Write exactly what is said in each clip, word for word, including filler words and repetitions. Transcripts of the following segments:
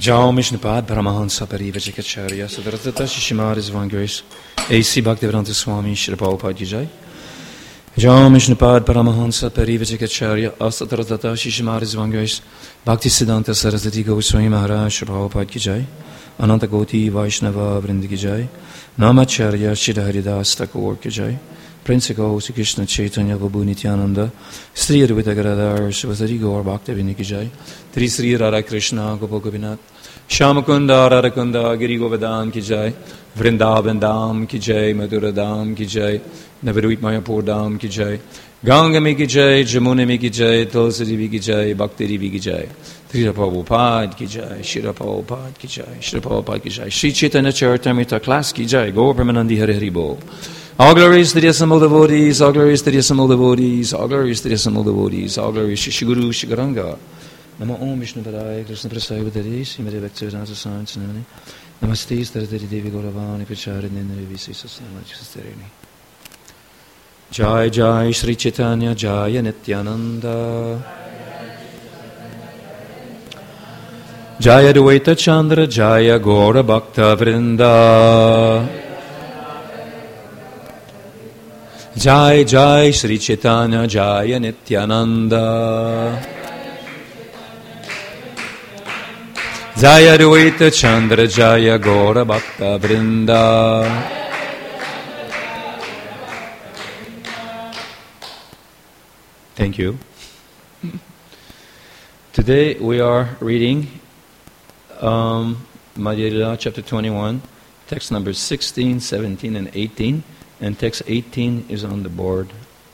Jam Vishnupad Paramahansa Parivajikacharya Sadratata Shishimad Vangrace A C Bhaktivedanta Swami Srila Prabhupada Ki Jai. Jam Vishnupad Paramahansa Parivajikacharya Asadratata Shishimad Vangrace Bhaktisiddhanta Saraswati Goswami Maharaj Srila Prabhupada Ki Jai. Ananta Goti Vaishnava Vrindi Ki Jai. Namacharya Shri Haridas Thakur Ki Jai. Prince of Sri Krishna Chaitanya Prabhu Nityananda, Sri Advaita Gadadhar Shivasari Gaur Bhaktivinoda Ki Jai, Tri Sri Radha Krishna Gopal Gopinath, Shyamakunda Radhakunda Giri Govardhan Ki Jai, Vrindavan Dham Ki Jai, Madhura Dham Ki Jai, Navaduit Mayapur Dham Ki Jai, Ganga Mi Ki Jai, Jamuna Mi Ki Jai, Tulsi Devi Ki Jai, Bhakti Devi Ki Jai, Srila Prabhupada Ki Jai, Srila Prabhupada Ki Jai, Srila Prabhupada Ki Jai, Sri Chaitanya Charitamrita Class Ki Jai, Gaur Brahmanandi Hari Hari Bol. All glories to the assembled devotees, all glories to the assembled devotees, all glories to the assembled devotees, all glories to Shri Guru Shri Garanga. Namo Om Vishnu Padaya, Krishna Prasaya Bhadari, Srimati Bhaktivedanta Swami Namaste, Namaste Saratari Devi Gauravani Pacharini Nirvisi Sasana Chistarini. Jai Jai Sri Chaitanya Jaya Nityananda. Jaya Dvaita Chandra Jaya Gaura Bhakta Vrinda. Jai Jai Sri Chaitanya Jaya Nityananda. Jaya Dvaita Chandra Jaya Gaura Bhakta Vrinda. Thank you. Today we are reading um, Madhya Lila chapter twenty-one, text numbers sixteen, seventeen and eighteen. And text eighteen is on the board.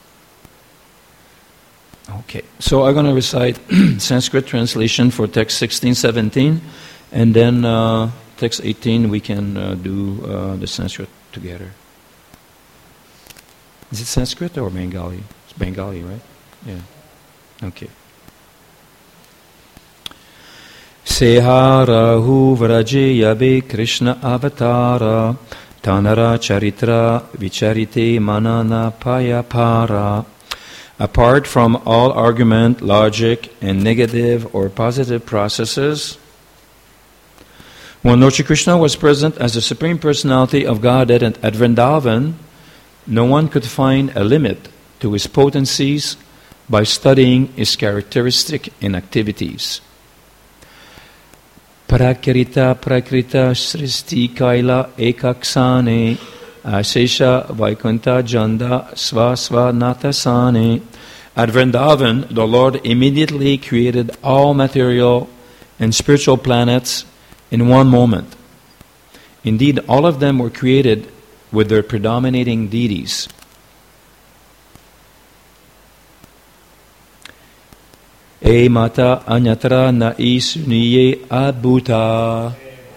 Okay, so I'm going to recite Sanskrit translation for text sixteen, seventeen, and then uh, text eighteen we can uh, do uh, the Sanskrit together. Is it Sanskrit or Bengali? It's Bengali, right? Yeah. Okay. Seharahu vraje yabe Krishna avatara Tanara charitra vicharite manana payapara. Apart from all argument, logic, and negative or positive processes, when Lord Shri Krishna was present as the Supreme Personality of Godhead at Vrindavan, no one could find a limit to his potencies by studying his characteristic and activities. Prakrita prakrita sristi kaila ekaksane asesha vaikunta janda svasva natasane. At Vrindavan, the Lord immediately created all material and spiritual planets in one moment. Indeed, all of them were created with their predominating deities. E mata anyatra na isuniye adbhuta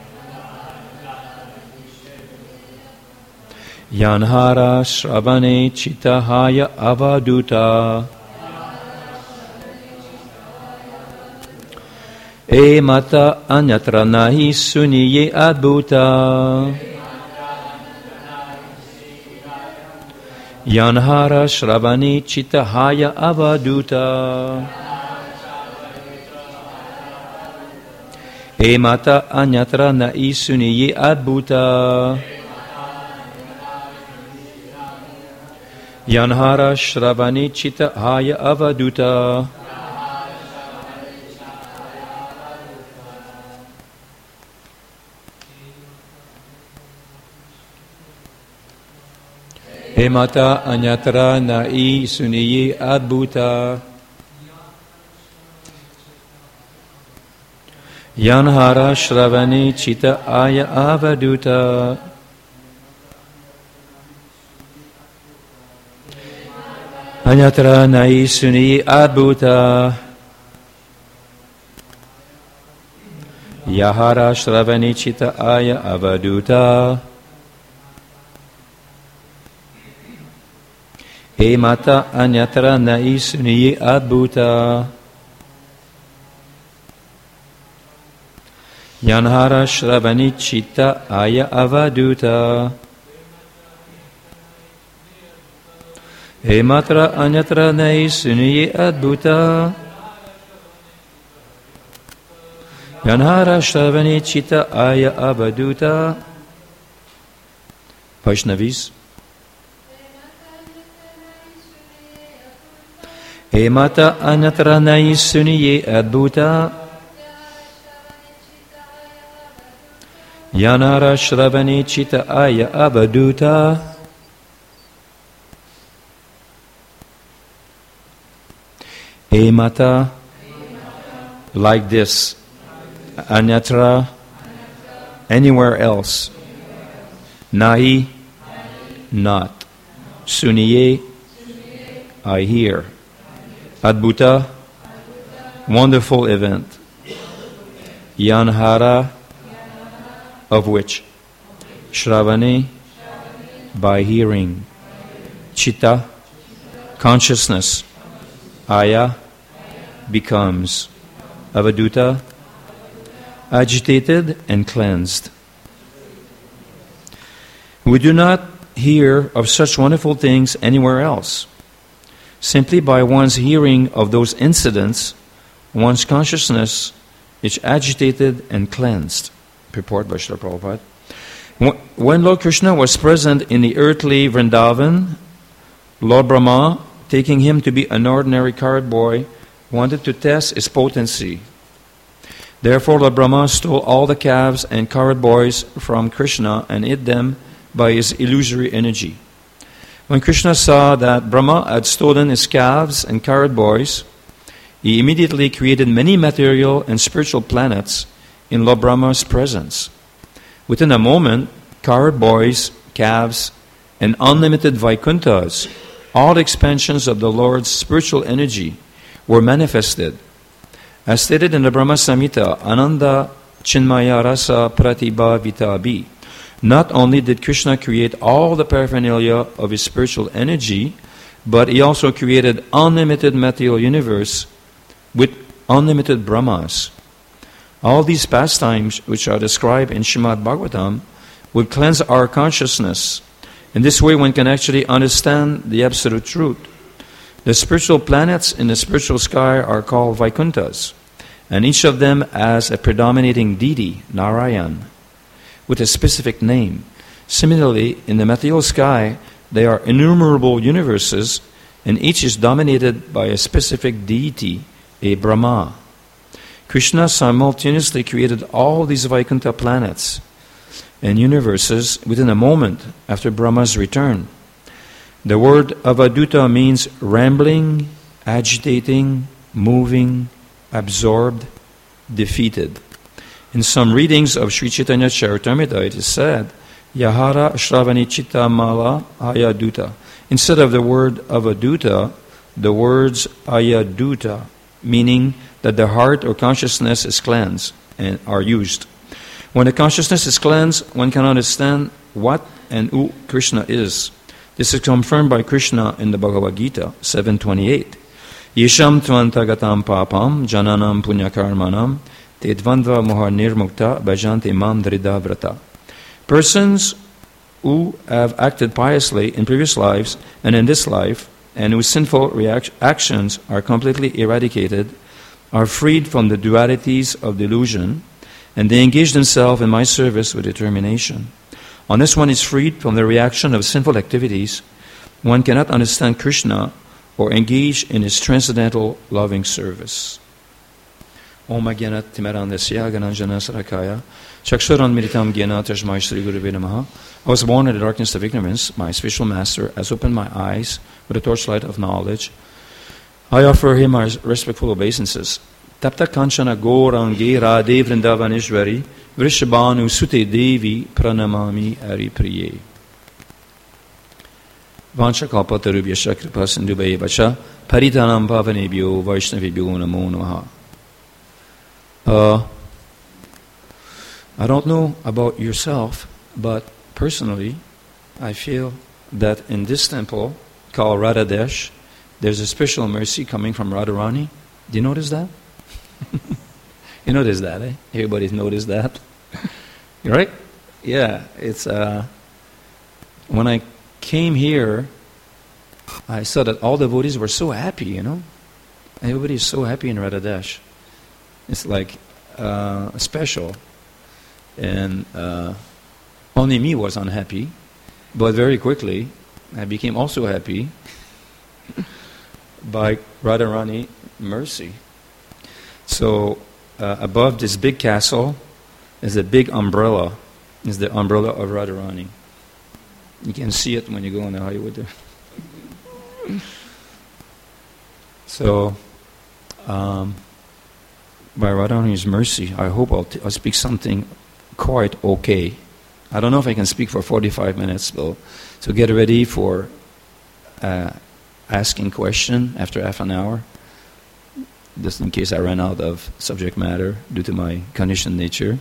yanhara shravane chitahaya avaduta. E mata anyatra na isuniye adbhuta yanhara shravane chitahaya avaduta. E mata anyatra na isuniye adbhuta yanhara shravani chita haya avaduta. E mata anyatra na isuniye adbhuta yanhara shravani chita aya avaduta. Anyatra nai suni adbhuta yahara shravani chita aya avaduta. E mata anyatra nai suni adbhuta yanhara shravani chitta aya avaduta. E matra anyatra nai suniye adbhuta Yanhara Shravani Chitta Aya Avaduta. Vaishnavis. Emata Anatranai Suniye Adbhuta. Yanara Shravani Chitta Aya Avaduta. Emata, like this. Anyatra, anywhere else. Nahi, not. Suniye, I hear. Adbhuta, wonderful event. Yanhara, of which? Shravani, by hearing. Chitta, consciousness. Aya, becomes. Avaduta, agitated and cleansed. We do not hear of such wonderful things anywhere else. Simply by one's hearing of those incidents, one's consciousness is agitated and cleansed. Purport by Srila Prabhupada. When Lord Krishna was present in the earthly Vrindavan, Lord Brahma, taking him to be an ordinary cart boy, wanted to test his potency. Therefore, Lord Brahma stole all the calves and cart boys from Krishna and hid them by his illusory energy. When Krishna saw that Brahma had stolen his calves and cart boys, he immediately created many material and spiritual planets in Lord Brahma's presence. Within a moment, cart boys, calves, and unlimited Vaikunthas, all expansions of the Lord's spiritual energy, were manifested. As stated in the Brahma Samhita, Ananda Chinmaya Rasa Pratibha Vitabi, not only did Krishna create all the paraphernalia of his spiritual energy, but he also created unlimited material universe with unlimited Brahmas. All these pastimes, which are described in Srimad Bhagavatam, will cleanse our consciousness. In this way, one can actually understand the absolute truth. The spiritual planets in the spiritual sky are called Vaikunthas, and each of them has a predominating deity, Narayan, with a specific name. Similarly, in the material sky, there are innumerable universes, and each is dominated by a specific deity, a Brahma. Krishna simultaneously created all these Vaikuntha planets and universes within a moment after Brahma's return. The word avaduta means rambling, agitating, moving, absorbed, defeated. In some readings of Sri Chaitanya Charitamrita, it is said, Yahara Shravani Chitta Mala Ayaduta. Instead of the word avaduta, the words ayaduta, meaning that the heart or consciousness is cleansed, and are used. When the consciousness is cleansed, one can understand what and who Krishna is. This is confirmed by Krishna in the Bhagavad Gita seven twenty-eight. Yesham tvantagatam papam jananam punyakarmanam tedvandva mohar nirmukta bhajanti mam dhridavrata. Persons who have acted piously in previous lives and in this life, and whose sinful react- actions are completely eradicated, are freed from the dualities of delusion, and they engage themselves in my service with determination. Unless one is freed from the reaction of sinful activities, one cannot understand Krishna or engage in his transcendental loving service. Om Agyanat Timarandasya Gananjana Sarakaya Chakshuran Miritam Gyana Tajmai Sri Guru Namaha. I was born in the darkness of ignorance. My spiritual master has opened my eyes with the torchlight of knowledge. I offer him my respectful obeisances. Tapta Kanchana Gaurangi Radhe Vrindavaneshwari Vrishabhanu Sute Devi Pranamami Hari Priye. Vancha Kalpatarubhyascha Kripa Sindhubhaya Vacha Paritanam Pavanebhyo Vaishnavibhyo Namo Namaha. Uh, I don't know about yourself, but personally, I feel that in this temple called Radhadesh, there's a special mercy coming from Radharani. Do you notice that? You notice that, eh? Everybody's noticed that. Right? Yeah, it's, uh, when I came here, I saw that all the devotees were so happy, you know? Everybody's so happy in Radhadesh. It's like, uh, special. And uh, only me was unhappy, but very quickly I became also happy by Radharani mercy. So uh, above this big castle is a big umbrella. It's the umbrella of Radharani. You can see it when you go on the highway there. So, um, by Radharani's mercy, I hope I'll, t- I'll speak something quite okay. I don't know if I can speak for forty-five minutes, though. So get ready for uh, asking question after half an hour, just in case I run out of subject matter due to my conditioned nature.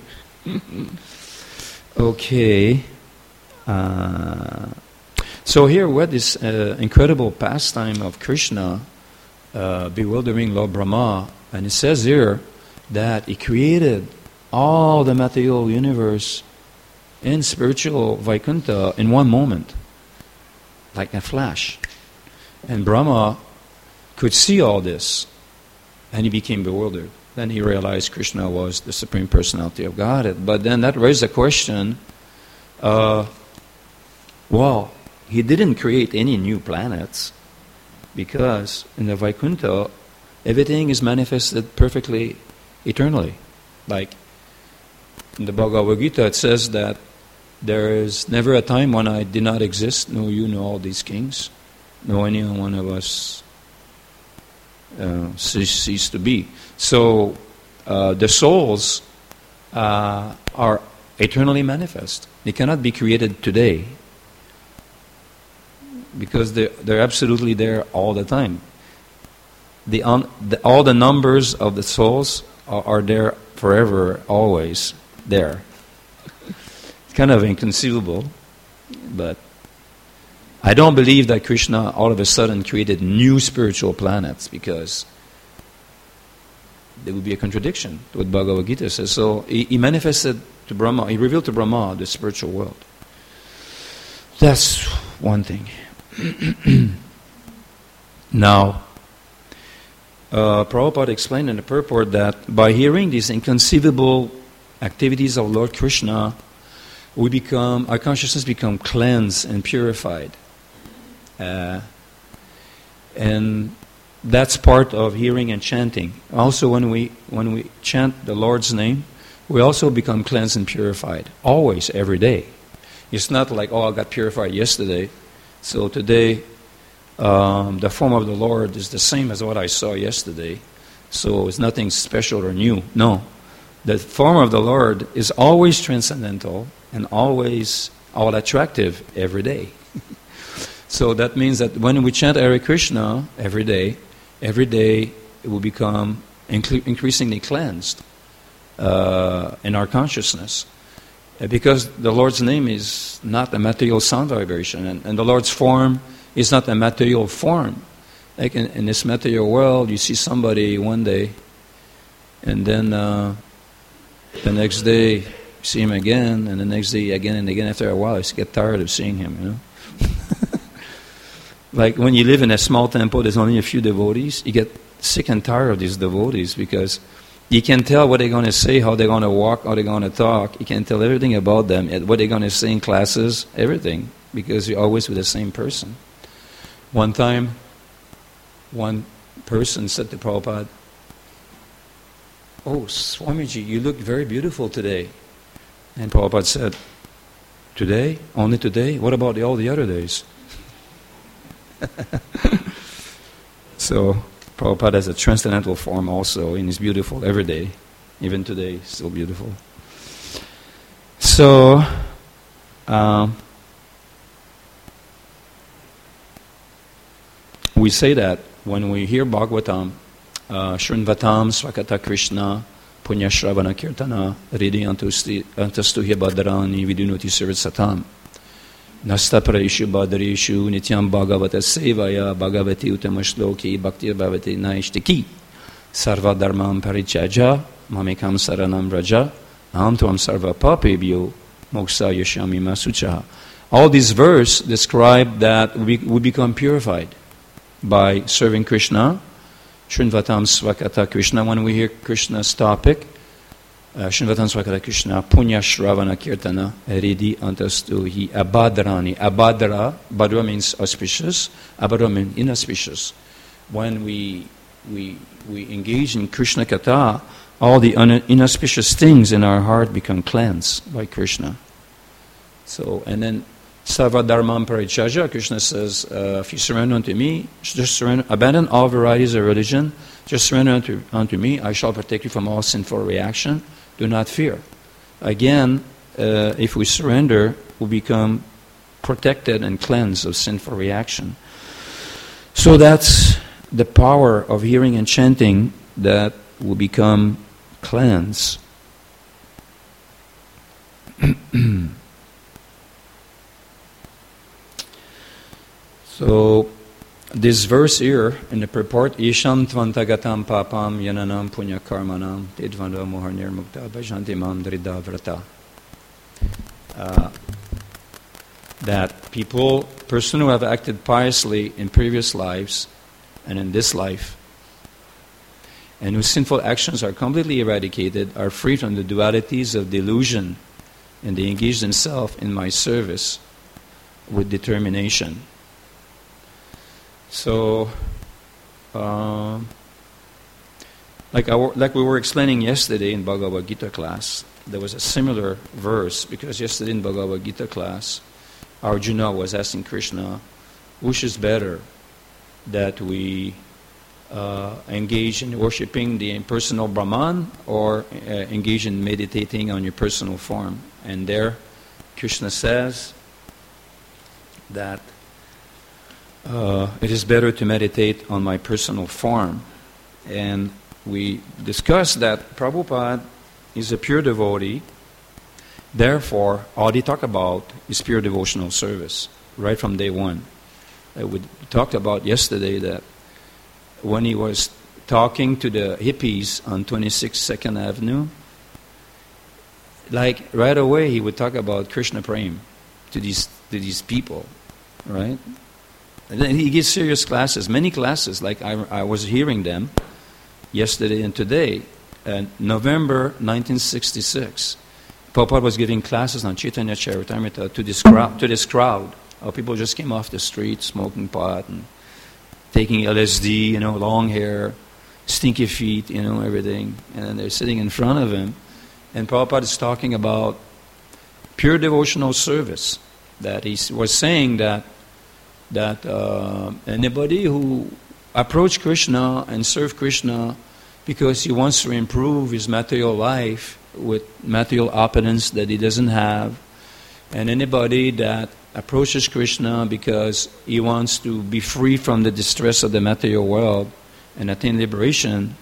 Okay. Uh, so here we had this uh, incredible pastime of Krishna uh, bewildering Lord Brahma, and it says here that he created all the material universe in spiritual Vaikuntha in one moment, like a flash. And Brahma could see all this, and he became bewildered. Then he realized Krishna was the Supreme Personality of Godhead. But then that raised the question, uh, well, he didn't create any new planets, because in the Vaikuntha, everything is manifested perfectly, eternally. Like in the Bhagavad Gita, it says that there is never a time when I did not exist, nor you, nor all these kings, nor any one of us uh, cease, cease to be. So uh, the souls uh, are eternally manifest. They cannot be created today, because they're, they're absolutely there all the time. The, un, the all the numbers of the souls are, are there forever, always there. It's kind of inconceivable, but I don't believe that Krishna all of a sudden created new spiritual planets, because there would be a contradiction to what Bhagavad Gita says. So he, he manifested to Brahma, he revealed to Brahma the spiritual world. That's one thing. Now, uh, Prabhupada explained in the purport that by hearing these inconceivable activities of Lord Krishna, we become, our consciousness become cleansed and purified. Uh, and that's part of hearing and chanting. Also, when we when we chant the Lord's name, we also become cleansed and purified. Always, every day. It's not like, oh, I got purified yesterday, so today um, the form of the Lord is the same as what I saw yesterday, so it's nothing special or new. No. The form of the Lord is always transcendental and always all attractive every day. So that means that when we chant Hare Krishna every day, every day it will become incre- increasingly cleansed uh, in our consciousness. Uh, because the Lord's name is not a material sound vibration, and, and the Lord's form is not a material form. Like in, in this material world, you see somebody one day, and then uh, the next day you see him again, and the next day again and again. After a while, you get tired of seeing him, you know. Like when you live in a small temple, there's only a few devotees, you get sick and tired of these devotees, because you can tell what they're going to say, how they're going to walk, how they're going to talk. You can tell everything about them, what they're going to say in classes, everything, because you're always with the same person. One time, one person said to Prabhupada, "Oh, Swamiji, you look very beautiful today." And Prabhupada said, "Today? Only today? What about the, all the other days?" So, Prabhupada has a transcendental form also, and is beautiful every day. Even today, still beautiful. So, um, we say that when we hear Bhagavatam, uh, Shrunvatam Swakata Krishna Punya Shravana Kirtana Ridi Antastuhya Badrani Vidunoti Sirvatsatam Nastapraishu Badrishu Nityam Bhagavata Sevaya Bhagavati Utamashloki Bhakti Bhavati Naishtiki Sarva Dharmam Parichaja Mamekam Saranam Raja Aham Tuam Sarva Papebhyo Moksa Yashami Masucha. All these verses describe that we, we become purified by serving Krishna. Shrunvatam Svakata Krishna, when we hear Krishna's topic, Shinvatan Swakara Krishna, Punya Shravana Kirtana, Ridi Antastu Hi Abadrani. Abadra, Badra means auspicious, Abadra means inauspicious. When we we we engage in Krishna Katha, all the un- inauspicious things in our heart become cleansed by Krishna. So, and then Sarva Dharmam Parichaja, Krishna says, uh, if you surrender unto me, just surrender, abandon all varieties of religion, just surrender unto, unto me, I shall protect you from all sinful reaction. Do not fear. Again, uh, if we surrender, we become protected and cleansed of sinful reaction. So that's the power of hearing and chanting, that will become cleansed. So, this verse here in the purport, Isham tvantagatam papam yananam punya karmanam tidvanda moharnir mukta bhajanti mam drida vrata. Uh, that people, person who have acted piously in previous lives and in this life, and whose sinful actions are completely eradicated, are free from the dualities of delusion, and they engage themselves in my service with determination. So, uh, like, I, like we were explaining yesterday in Bhagavad Gita class, there was a similar verse, because yesterday in Bhagavad Gita class, Arjuna was asking Krishna, which is better, that we uh, engage in worshipping the impersonal Brahman, or uh, engage in meditating on your personal form? And there, Krishna says that Uh, it is better to meditate on my personal form. And we discussed that Prabhupada is a pure devotee, therefore all he talked about is pure devotional service, right from day one. Uh, we talked about yesterday that when he was talking to the hippies on twenty-sixth Second Avenue, like right away he would talk about Krishna Prem to these, to these people, right? And then he gives serious classes, many classes, like I, I was hearing them yesterday and today. Uh, November nineteen sixty-six, Prabhupada was giving classes on Chaitanya Charitamrita to this crowd. To this crowd. Uh, people just came off the street smoking pot and taking L S D, you know, long hair, stinky feet, you know, everything. And they're sitting in front of him. And Prabhupada is talking about pure devotional service. That he was saying that that uh, anybody who approach Krishna and serve Krishna because he wants to improve his material life with material opulence that he doesn't have, and anybody that approaches Krishna because he wants to be free from the distress of the material world and attain liberation,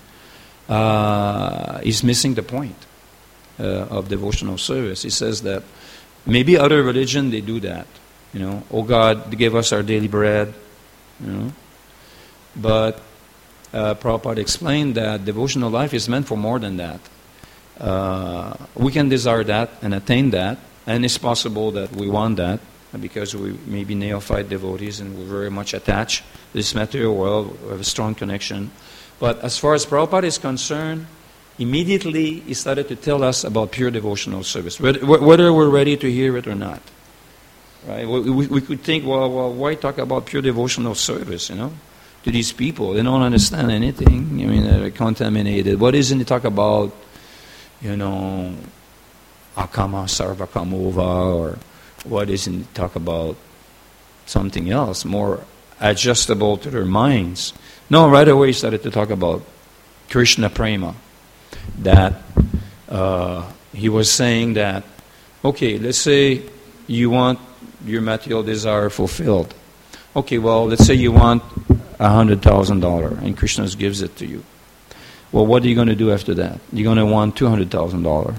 uh, is missing the point uh, of devotional service. He says that maybe other religion, they do that. You know, oh God, give us our daily bread, you know. But uh, Prabhupada explained that devotional life is meant for more than that. Uh, we can desire that and attain that, and it's possible that we want that because we may be neophyte devotees and we're very much attached to this material world, we have a strong connection. But as far as Prabhupada is concerned, immediately he started to tell us about pure devotional service, whether we're ready to hear it or not. Right? We, we, we could think, well, well, why talk about pure devotional service, you know, to these people? They don't understand anything. I mean, they're contaminated. What isn't he talk about, you know, Akama Sarvakamova, or what isn't he talk about something else, more adjustable to their minds? No, right away he started to talk about Krishna Prema. That uh, he was saying that, okay, let's say you want your material desire fulfilled. Okay, well, let's say you want a hundred thousand dollars, and Krishna gives it to you. Well, what are you going to do after that? You're going to want two hundred thousand dollars,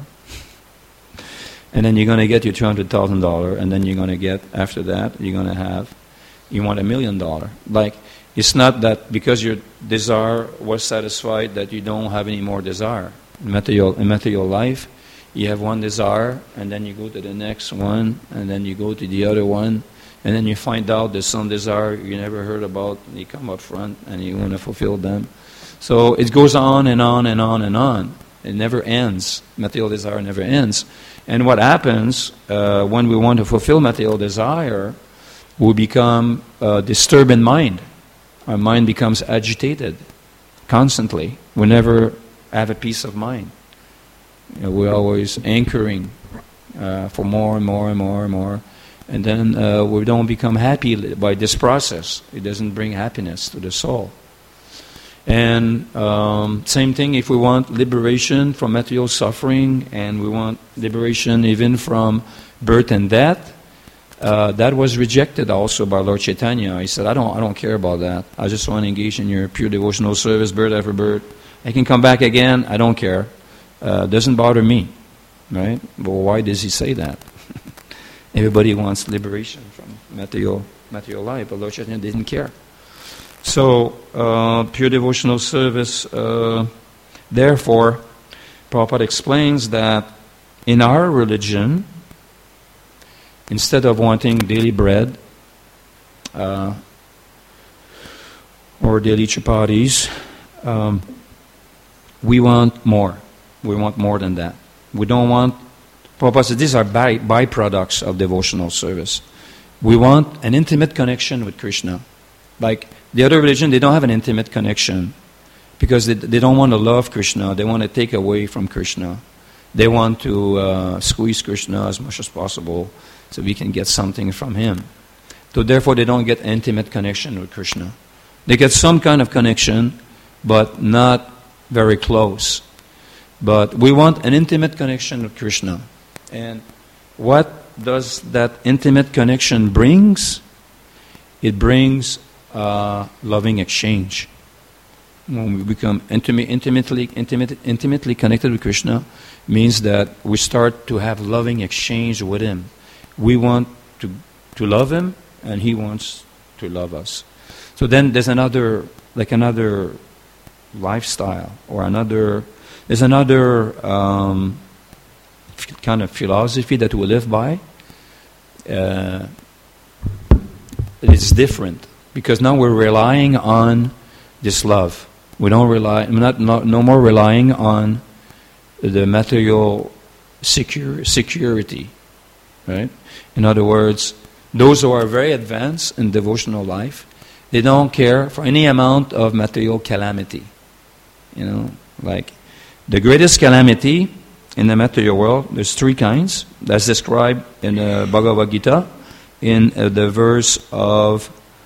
and then you're going to get your two hundred thousand dollars, and then you're going to get after that you're going to have, you want a million dollars. Like, it's not that because your desire was satisfied that you don't have any more desire. In material, in material life, you have one desire, and then you go to the next one, and then you go to the other one, and then you find out there's some desire you never heard about, and you come up front, and you want to fulfill them. So it goes on and on and on and on. It never ends. Material desire never ends. And what happens uh, when we want to fulfill material desire, we become uh, disturbed in mind. Our mind becomes agitated constantly. We never have a peace of mind. You know, we're always anchoring uh, for more and more and more and more. And then uh, we don't become happy by this process. It doesn't bring happiness to the soul. And um, same thing if we want liberation from material suffering and we want liberation even from birth and death, uh, that was rejected also by Lord Chaitanya. He said, I don't, I don't care about that. I just want to engage in your pure devotional service, birth after birth. I can come back again. I don't care. Uh, doesn't bother me. Right? Well, why does he say that? Everybody wants liberation from material, material life, but Lord Chaitanya didn't care. So, uh, pure devotional service, uh, therefore, Prabhupada explains that in our religion, instead of wanting daily bread uh, or daily chapatis, um, we want more. We want more than that. We don't want, Prabhupada said, these are by, byproducts of devotional service. We want an intimate connection with Krishna. Like the other religion, they don't have an intimate connection because they, they don't want to love Krishna. They want to take away from Krishna. They want to uh, squeeze Krishna as much as possible so we can get something from him. So therefore, they don't get intimate connection with Krishna. They get some kind of connection, but not very close. But we want an intimate connection with Krishna. And what does that intimate connection brings? It brings uh, loving exchange. When we become intimate, intimately, intimate, intimately connected with Krishna, means that we start to have loving exchange with him. We want to to love him, and he wants to love us. So then there's another, like another lifestyle, or another, there's another um, kind of philosophy that we live by. Uh, it's different, because now we're relying on this love. We don't rely, not, not no more relying on the material secure, security, right? In other words, those who are very advanced in devotional life, they don't care for any amount of material calamity. You know, like the greatest calamity in the material world, there's three kinds. That's described in the Bhagavad Gita, in uh, the verse of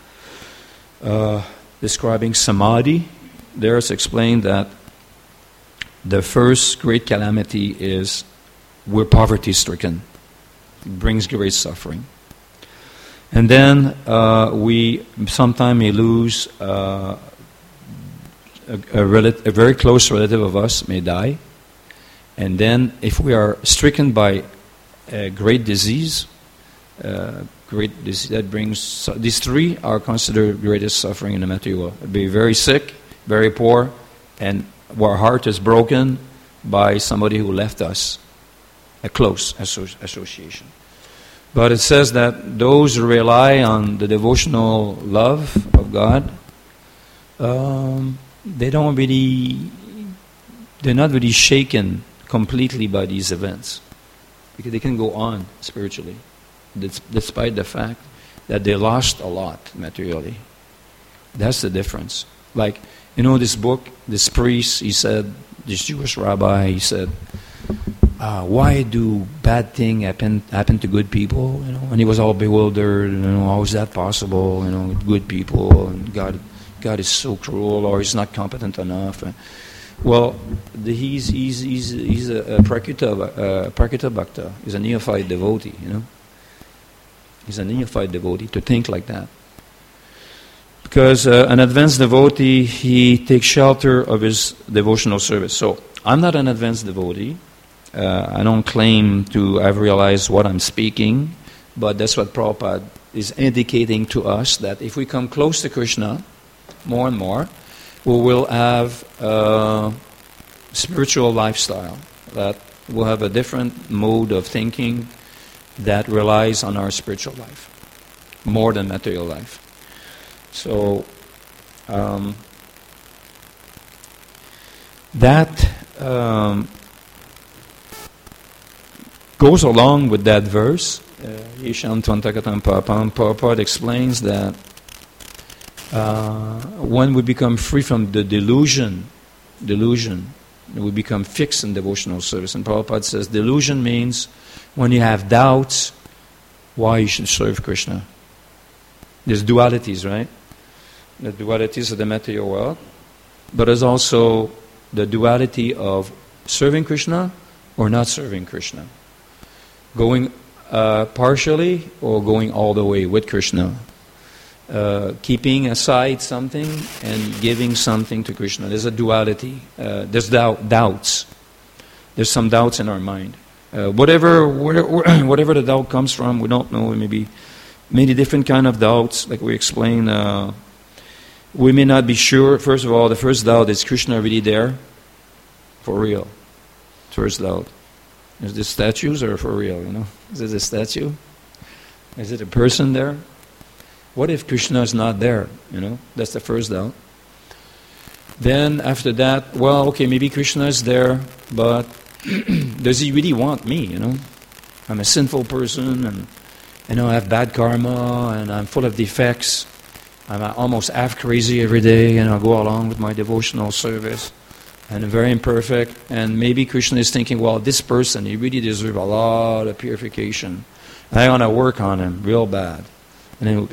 uh, describing samadhi. There it's explained that the first great calamity is we're poverty-stricken. It brings great suffering. And then uh, we sometimes may lose uh, a, a, relative, a very close relative of us may die. And then if we are stricken by a great disease, uh, great disease that brings, these three are considered greatest suffering in the material world. Be very sick, very poor, and our heart is broken by somebody who left us, a close asso- association. But it says that those who rely on the devotional love of God, um, they don't really, they're not really shaken completely by these events, because they can go on spiritually, despite the fact that they lost a lot materially. That's the difference. Like, you know, this book, this priest, he said, this Jewish rabbi, he said, uh, why do bad things happen happen to good people? You know, and he was all bewildered. You know, how is that possible? You know, good people, and God, God is so cruel, or he's not competent enough. Well, the, he's he's he's he's a, a prakrita, a prakrita bhakta. He's a neophyte devotee. You know, he's a neophyte devotee to think like that. Because uh, an advanced devotee, he takes shelter of his devotional service. So I'm not an advanced devotee. Uh, I don't claim to have realized what I'm speaking, but that's what Prabhupada is indicating to us, that if we come close to Krishna more and more, we will have a spiritual lifestyle, that we'll have a different mode of thinking that relies on our spiritual life more than material life. So um, that um, goes along with that verse. Yesham Tvantakatan Papam, Prabhupada explains that uh, when we become free from the delusion, delusion, we become fixed in devotional service. And Prabhupada says delusion means when you have doubts why you should serve Krishna. There's dualities, right? The dualities of the material world, but there's also the duality of serving Krishna or not serving Krishna. Going uh, partially or going all the way with Krishna. Uh, keeping aside something and giving something to Krishna. There's a duality. Uh, there's doubt, doubts. There's some doubts in our mind. Uh, whatever, whatever, whatever the doubt comes from, we don't know. Maybe many different kind of doubts, like we explained. Uh, we may not be sure. First of all, the first doubt is Krishna really there, for real. First doubt. Is this statues or for real? You know, is it a statue? Is it a person there? What if Krishna is not there? You know, that's the first doubt. Then after that, well, okay, maybe Krishna is there, but does he really want me? You know, I'm a sinful person, and you know I have bad karma, and I'm full of defects. I'm almost half crazy every day, and I go along with my devotional service, and I'm very imperfect. And maybe Krishna is thinking, well, this person, he really deserves a lot of purification. I want to work on him real bad, and then.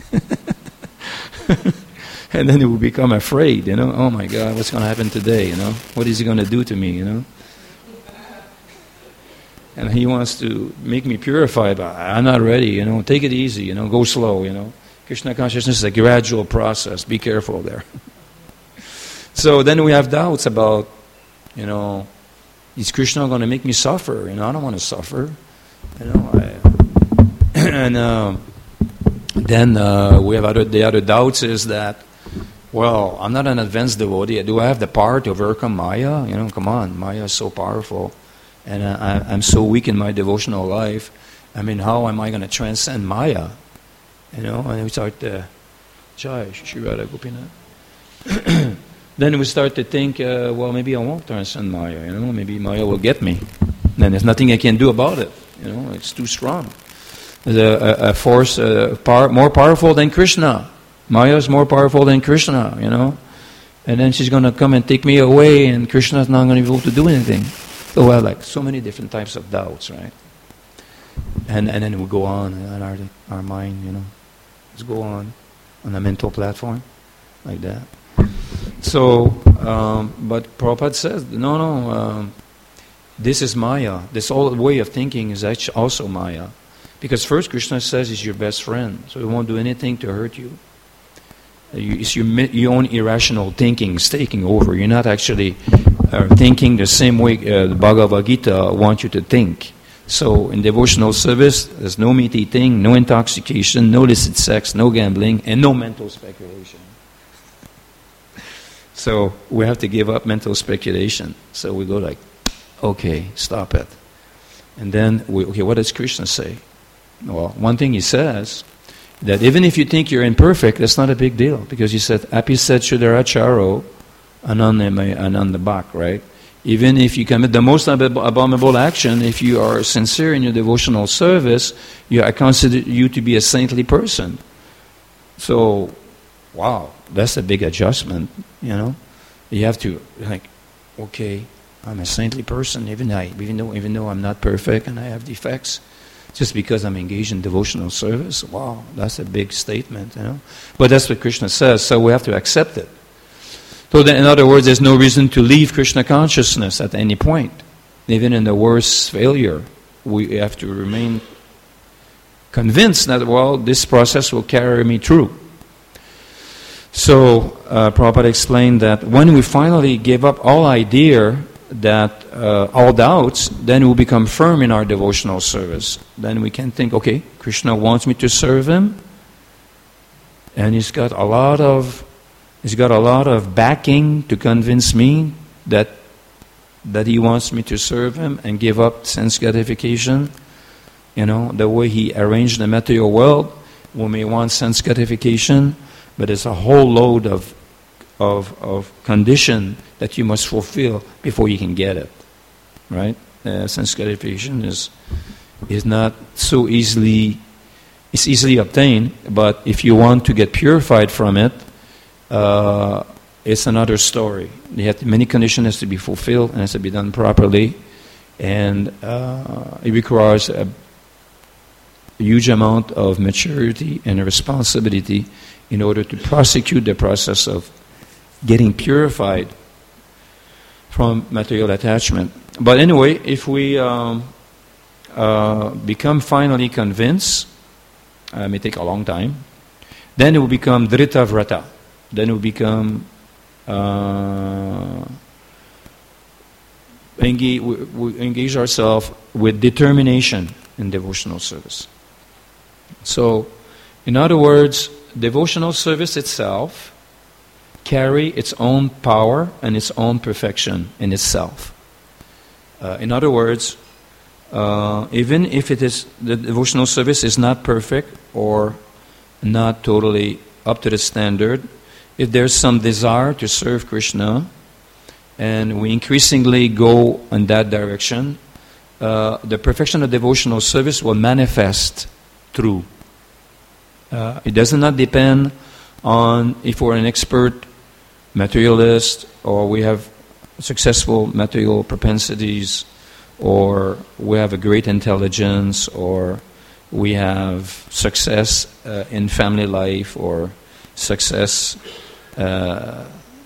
And then he will become afraid, you know. Oh my God, what's going to happen today, you know? What is he going to do to me, you know? And he wants to make me purified, but I'm not ready, you know. Take it easy, you know. Go slow, you know. Krishna consciousness is a gradual process. Be careful there. So then we have doubts about, you know, is Krishna going to make me suffer? You know, I don't want to suffer, you know. I, and uh, then uh, we have other the other doubts is that. Well, I'm not an advanced devotee. Do I have the power to overcome Maya? You know, come on, Maya is so powerful. And I, I'm so weak in my devotional life. I mean, how am I going to transcend Maya? You know, and we start to, Jai, Shri Radha Gopinath. Then we start to think, uh, well, maybe I won't transcend Maya. You know, maybe Maya will get me. Then there's nothing I can do about it. You know, it's too strong. There's a, a, a force uh, power, more powerful than Krishna. Maya is more powerful than Krishna, you know. And then she's going to come and take me away, and Krishna is not going to be able to do anything. So we have like so many different types of doubts, right? And and then we go on in our, our mind, you know. Let's go on on a mental platform like that. So, um, but Prabhupada says, no, no, um, this is Maya. This old way of thinking is actually also Maya. Because first Krishna says he's your best friend, so he won't do anything to hurt you. It's your, your own irrational thinking is taking over. You're not actually uh, thinking the same way uh, the Bhagavad Gita wants you to think. So in devotional service, there's no meat eating, no intoxication, no illicit sex, no gambling, and no mental speculation. So we have to give up mental speculation. So we go like, okay, stop it. And then, we, okay, what does Krishna say? Well, one thing he says, that even if you think you're imperfect, that's not a big deal. Because he said, Api said Shudaracharo Ananda Bak, right? Even if you commit the most abominable action, if you are sincere in your devotional service, you, I consider you to be a saintly person. So, wow, that's a big adjustment, you know? You have to, like, okay, I'm a saintly person, even, I, even, though, even though I'm not perfect and I have defects. Just because I'm engaged in devotional service, wow, that's a big statement, you know. But that's what Krishna says, so we have to accept it. So then, in other words, there's no reason to leave Krishna consciousness at any point. Even in the worst failure, we have to remain convinced that, well, this process will carry me through. So, uh, Prabhupada explained that when we finally give up all idea that uh, all doubts, then we'll become firm in our devotional service. Then we can think, okay, Krishna wants me to serve him, and he's got a lot of he's got a lot of backing to convince me that that he wants me to serve him and give up sense gratification. You know, the way he arranged the material world, we may want sense gratification, but it's a whole load of of, of condition that you must fulfill before you can get it, right? Uh, sense gratification is is not so easily, it's easily obtained, but if you want to get purified from it, uh, it's another story. You have to, many conditions has to be fulfilled and has to be done properly, and uh, it requires a huge amount of maturity and responsibility in order to prosecute the process of getting purified from material attachment. But anyway, if we um, uh, become finally convinced, uh, it may take a long time, then it will become Dhrita Vrata. Then it will become uh, engage, we, we engage ourselves with determination in devotional service. So, in other words, devotional service itself carry its own power and its own perfection in itself. Uh, in other words, uh, even if it is the devotional service is not perfect or not totally up to the standard, if there's some desire to serve Krishna, and we increasingly go in that direction, uh, the perfection of devotional service will manifest through. Uh, it does not depend on if we're an expert materialist or we have successful material propensities or we have a great intelligence or we have success uh, in family life or success. Uh,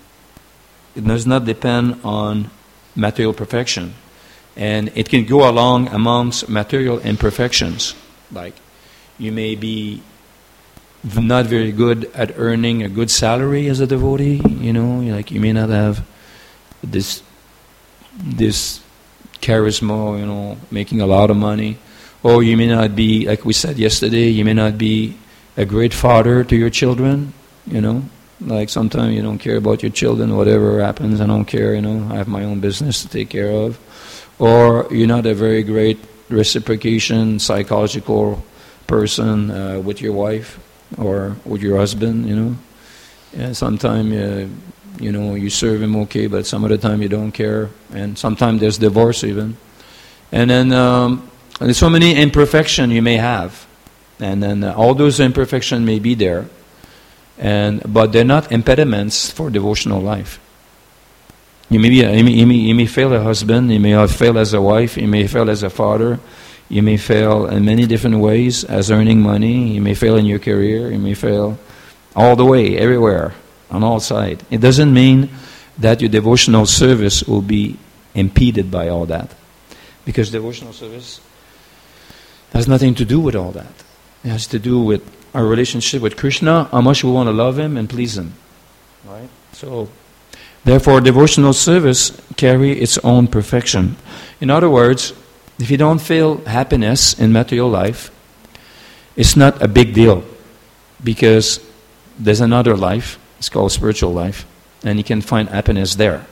it does not depend on material perfection. And it can go along amongst material imperfections. Like you may be not very good at earning a good salary as a devotee, you know, like you may not have this this charisma, you know, making a lot of money, or you may not be, like we said yesterday, you may not be a great father to your children, you know, like sometimes you don't care about your children, whatever happens, I don't care, you know, I have my own business to take care of, or you're not a very great reciprocation, psychological person uh, with your wife, or with your husband, you know. And sometimes, uh, you know, you serve him okay, but some other time you don't care. And sometimes there's divorce even. And then um, there's so many imperfections you may have. And then uh, all those imperfections may be there. And but they're not impediments for devotional life. You may, be, you may, you may, you may fail as a husband, you may have failed as a wife, you may fail as a father, you may fail in many different ways as earning money. You may fail in your career. You may fail all the way, everywhere, on all sides. It doesn't mean that your devotional service will be impeded by all that. Because devotional service has nothing to do with all that. It has to do with our relationship with Krishna, how much we want to love Him and please Him. Right? So, therefore, devotional service carry its own perfection. In other words, if you don't feel happiness in material life, it's not a big deal because there's another life, it's called spiritual life, and you can find happiness there.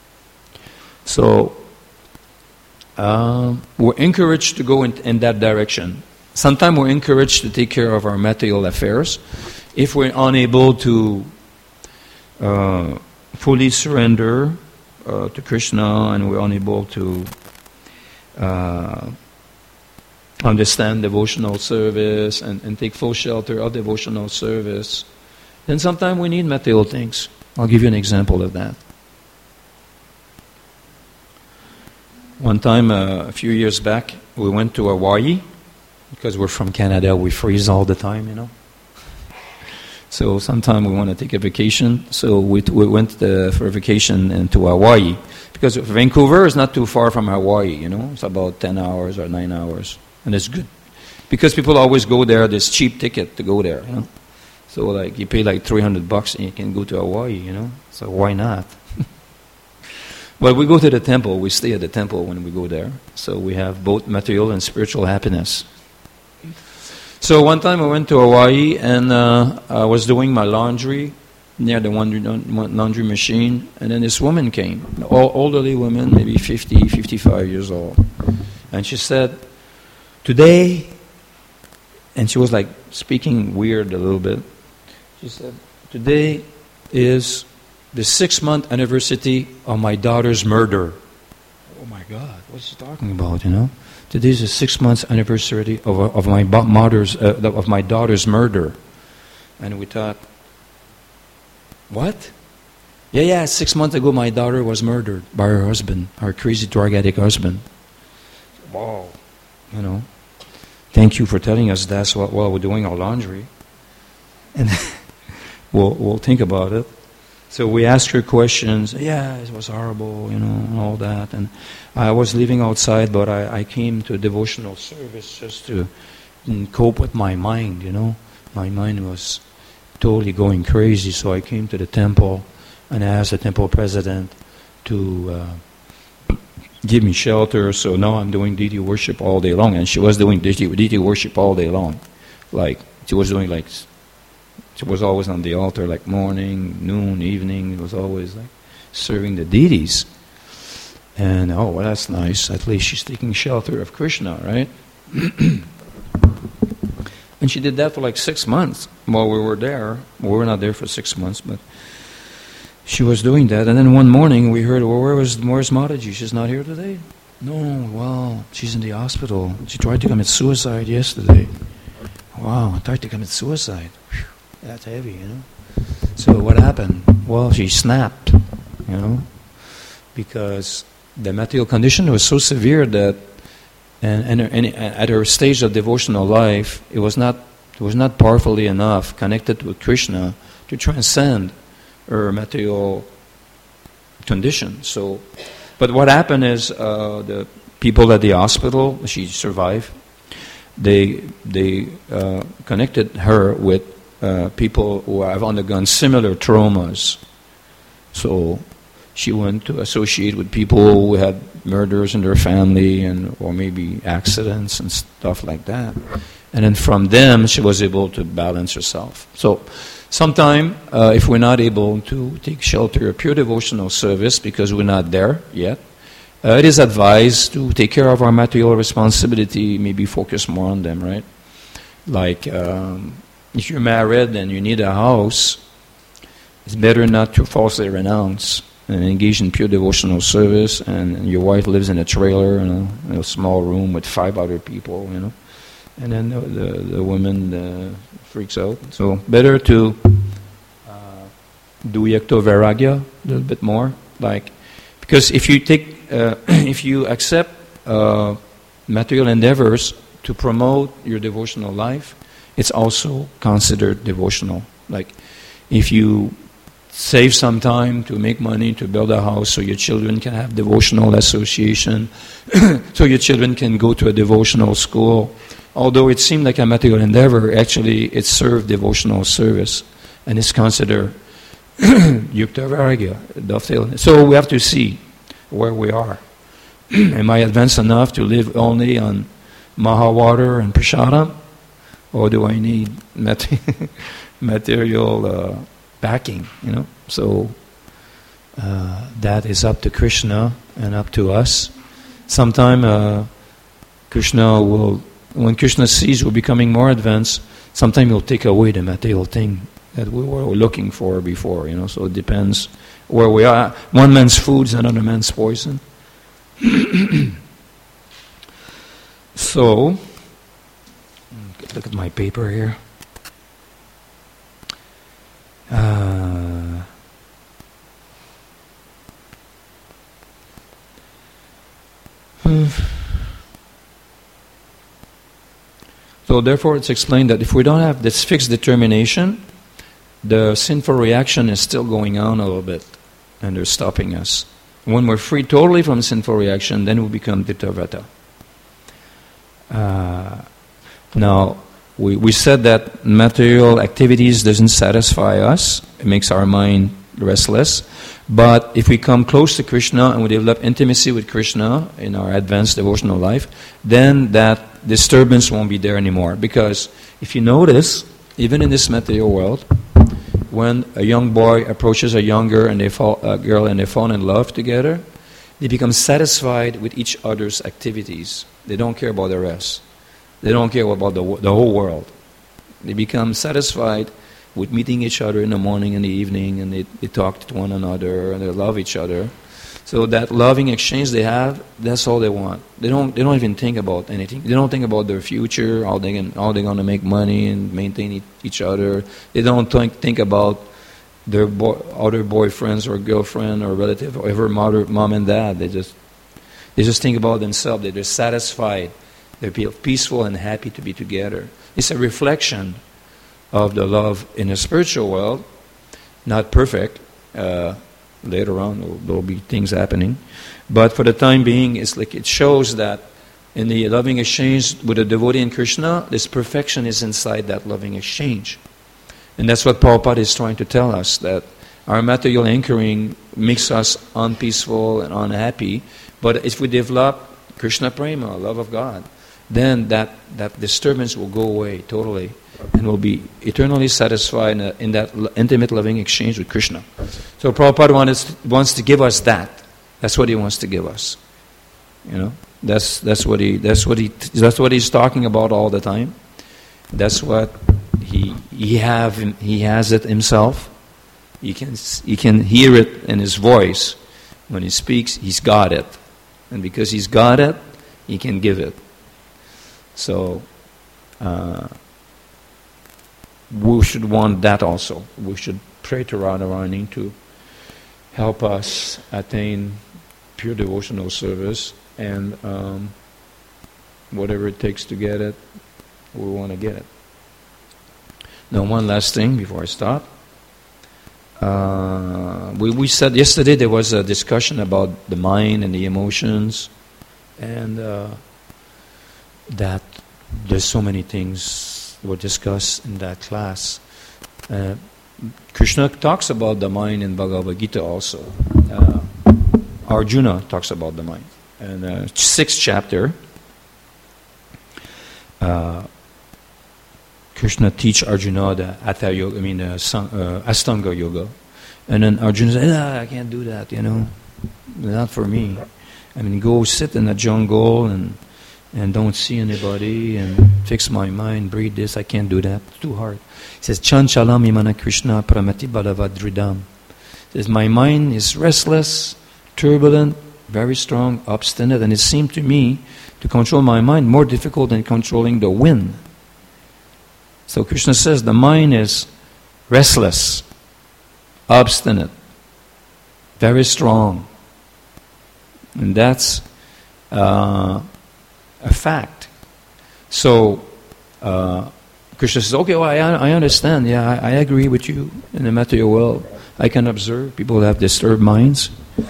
So, uh, we're encouraged to go in, in that direction. Sometimes we're encouraged to take care of our material affairs. If we're unable to uh, fully surrender uh, to Krishna and we're unable to Uh, understand devotional service and, and take full shelter of devotional service, then sometimes we need material things. I'll give you an example of that. One time, uh, a few years back, we went to Hawaii, because we're from Canada, we freeze all the time, you know. So sometimes we want to take a vacation, so we, we went uh, for a vacation into Hawaii. Because Vancouver is not too far from Hawaii, you know. It's about ten hours or nine hours. And it's good. Because people always go there, there's cheap ticket to go there, you know. So like you pay like three hundred bucks and you can go to Hawaii, you know. So why not? But we go to the temple, we stay at the temple when we go there. So we have both material and spiritual happiness. So one time I went to Hawaii and uh, I was doing my laundry near the laundry, laundry machine, and then this woman came, an elderly woman, maybe fifty, fifty-five years old. And she said, today, and she was like speaking weird a little bit, she said, today is the six-month anniversary of my daughter's murder. Oh my God, what's he talking about, you know? Today is the six months anniversary of, of my mother's, uh, of my daughter's murder. And we thought, what? Yeah, yeah, six months ago my daughter was murdered by her husband, her crazy drug addict husband. Wow. You know, thank you for telling us that while we're doing our laundry. And we'll, we'll think about it. So we asked her questions. Yeah, it was horrible, you know, and all that. And I was leaving outside, but I, I came to a devotional service just to mm, cope with my mind, you know. My mind was totally going crazy, so I came to the temple and I asked the temple president to uh, give me shelter. So now I'm doing deity worship all day long. And she was doing deity, deity worship all day long. Like, she was doing like... She was always on the altar, like morning, noon, evening. It was always like serving the deities. And, oh, well, that's nice. At least she's taking shelter of Krishna, right? And she did that for like six months while we were there. Well, we were not there for six months, but she was doing that. And then one morning we heard, well, where was where's Mataji? She's not here today? No, well, she's in the hospital. She tried to commit suicide yesterday. Wow, tried to commit suicide. Whew. That's heavy, you know. So what happened? Well, she snapped, you know, because the material condition was so severe that, and, and, and at her stage of devotional life, it was not it was not powerfully enough connected with Krishna to transcend her material condition. So, but what happened is uh, the people at the hospital, she survived. They they uh, connected her with. Uh, people who have undergone similar traumas. So she went to associate with people who had murders in their family and or maybe accidents and stuff like that. And then from them, she was able to balance herself. So sometime, uh, if we're not able to take shelter of pure devotional service because we're not there yet, uh, it is advised to take care of our material responsibility, maybe focus more on them, right? Like... Um, If you're married and you need a house, it's better not to falsely renounce and engage in pure devotional service. And your wife lives in a trailer, you know, in a small room with five other people, you know. And then the the, the woman uh, freaks out. So better to uh, do yakto vairagya a little bit more, like because if you take uh, if you accept uh, material endeavors to promote your devotional life. It's also considered devotional. Like, if you save some time to make money to build a house so your children can have devotional association, so your children can go to a devotional school, although it seemed like a material endeavor, actually it served devotional service, and it's considered yukta vairagya, dovetail. So we have to see where we are. Am I advanced enough to live only on maha water and prasadam? Or do I need mat- material uh, backing, you know? So uh, that is up to Krishna and up to us. Sometime uh, Krishna will, when Krishna sees we're becoming more advanced, sometime he'll take away the material thing that we were looking for before, you know? So it depends where we are. One man's food is another man's poison. So... Look at my paper here. Uh, so therefore it's explained that if we don't have this fixed determination, the sinful reaction is still going on a little bit, and they're stopping us. When we're free totally from sinful reaction, then we become Dhita-vrata. Uh, now, we, we said that material activities doesn't satisfy us. It makes our mind restless. But if we come close to Krishna and we develop intimacy with Krishna in our advanced devotional life, then that disturbance won't be there anymore. Because if you notice, even in this material world, when a young boy approaches a younger and they fall, a girl and they fall in love together, they become satisfied with each other's activities. They don't care about the rest. They don't care about the, the whole world. They become satisfied with meeting each other in the morning and the evening, and they, they talk to one another, and they love each other. So that loving exchange they have, that's all they want. They don't they don't even think about anything. They don't think about their future, how they can how they're going to make money and maintain e- each other. They don't think think about their boy, other boyfriends or girlfriend or relative or ever mother, mom and dad. They just they just think about themselves. They're just satisfied. They feel peaceful and happy to be together. It's a reflection of the love in the spiritual world. Not perfect. Uh, Later on, there will be things happening. But for the time being, it's like it shows that in the loving exchange with the devotee and Krishna, this perfection is inside that loving exchange. And that's what Prabhupada is trying to tell us, that our material anchoring makes us unpeaceful and unhappy. But if we develop Krishna Prema, love of God, then that, that disturbance will go away totally. And will be eternally satisfied in, a, in that intimate loving exchange with Krishna. So Prabhupada wants, wants to give us that. That's what he wants to give us. You know, that's that's what he that's what he that's what he's talking about all the time. That's what he he have he has it himself. You can you can hear it in his voice when he speaks. He's got it, and because he's got it, he can give it. So. Uh, We should want that also. We should pray to Radharani to help us attain pure devotional service, and um, whatever it takes to get it, we want to get it. Now, one last thing before I stop. Uh, we, we said yesterday there was a discussion about the mind and the emotions, and uh, that there's so many things were discussed in that class. Uh, Krishna talks about the mind in Bhagavad Gita also. Uh, Arjuna talks about the mind. And uh, sixth chapter, uh, Krishna teach Arjuna the Hatha Yoga, I mean uh, uh, Astanga Yoga. And then Arjuna said, ah, I can't do that, you know. Not for me. I mean, go sit in the jungle and and don't see anybody, and fix my mind, breathe this, I can't do that, it's too hard. He says, Chanchalam imana Krishna pramati balavadridam. He says, my mind is restless, turbulent, very strong, obstinate, and it seemed to me to control my mind more difficult than controlling the wind. So Krishna says the mind is restless, obstinate, very strong. And that's uh, a fact. So uh, Krishna says, okay, well, I, I understand. Yeah, I, I agree with you in the material world. I can observe people have disturbed minds.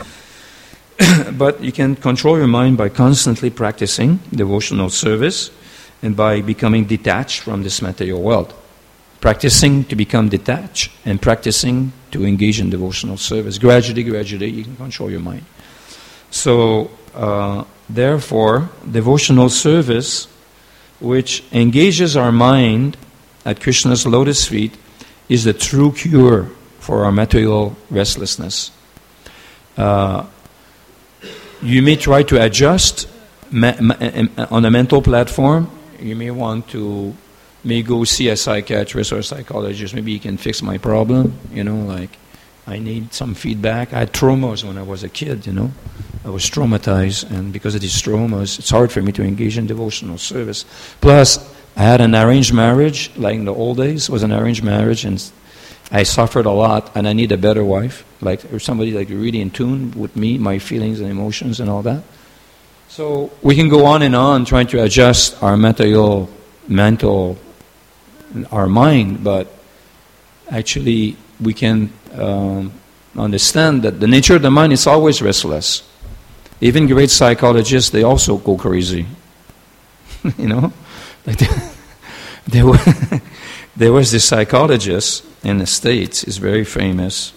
But you can control your mind by constantly practicing devotional service and by becoming detached from this material world. Practicing to become detached and practicing to engage in devotional service. Gradually, gradually, you can control your mind. So, uh, therefore, devotional service, which engages our mind at Krishna's lotus feet, is the true cure for our material restlessness. Uh, you may try to adjust ma- ma- on a mental platform. You may want to, may go see a psychiatrist or a psychologist. Maybe he can fix my problem. You know, like I need some feedback. I had traumas when I was a kid. You know, I was traumatized, and because of these traumas, it's hard for me to engage in devotional service. Plus, I had an arranged marriage, like in the old days, it was an arranged marriage, and I suffered a lot, and I need a better wife, like or somebody like really in tune with me, my feelings and emotions and all that. So we can go on and on trying to adjust our material, mental, our mind, but actually we can um, understand that the nature of the mind is always restless. Even great psychologists, they also go crazy. You know? Like there, were, there was this psychologist in the States, he's very famous.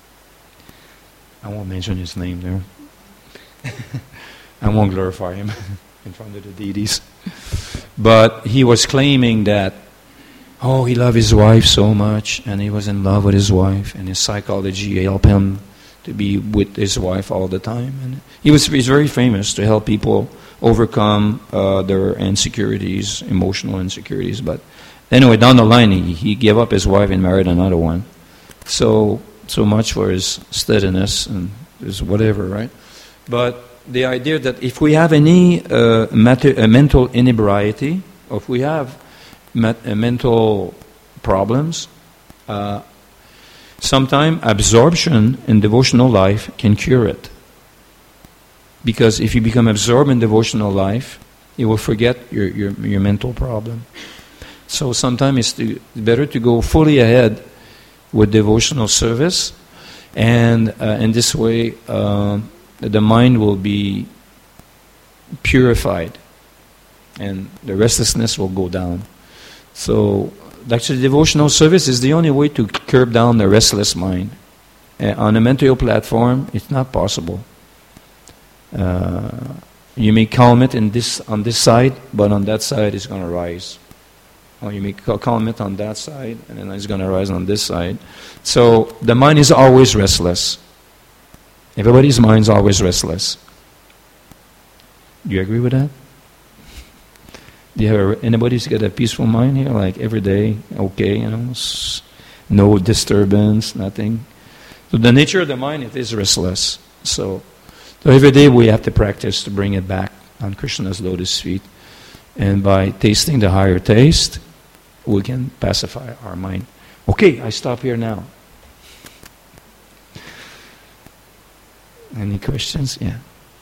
I won't mention his name there. I won't glorify him in front of the deities. But he was claiming that, oh, he loved his wife so much, and he was in love with his wife, and his psychology helped him to be with his wife all the time. And he was he's very famous to help people overcome uh, their insecurities, emotional insecurities. But Anyway, down the line, he, he gave up his wife and married another one. So, so much for his steadiness and his whatever, right? But the idea that if we have any uh, matter, uh, mental inebriety, or if we have met, uh, mental problems, uh, sometimes absorption in devotional life can cure it. Because if you become absorbed in devotional life, you will forget your, your, your mental problem. So sometimes it's to, better to go fully ahead with devotional service, and uh, in this way uh, the mind will be purified and the restlessness will go down. So actually devotional service is the only way to curb down the restless mind. Uh, on a mental platform, it's not possible. Uh, you may calm it in this on this side, but on that side it's going to rise. Or you may calm it on that side, and then it's going to rise on this side. So the mind is always restless. Everybody's mind is always restless. Do you agree with that? Do you have anybody's got a peaceful mind here, like every day, okay, you know, no disturbance, nothing. So the nature of the mind, it is restless. So, so every day we have to practice to bring it back on Krishna's lotus feet, and by tasting the higher taste, we can pacify our mind. Okay, I stop here now. Any questions? Yeah.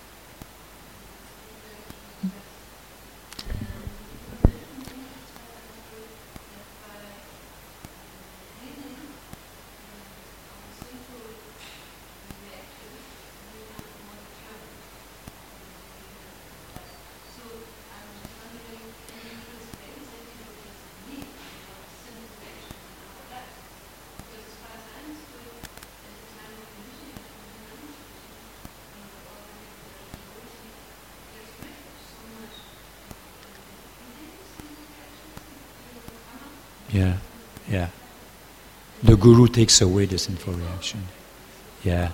Yeah, yeah. The guru takes away the sinful reaction. Yeah.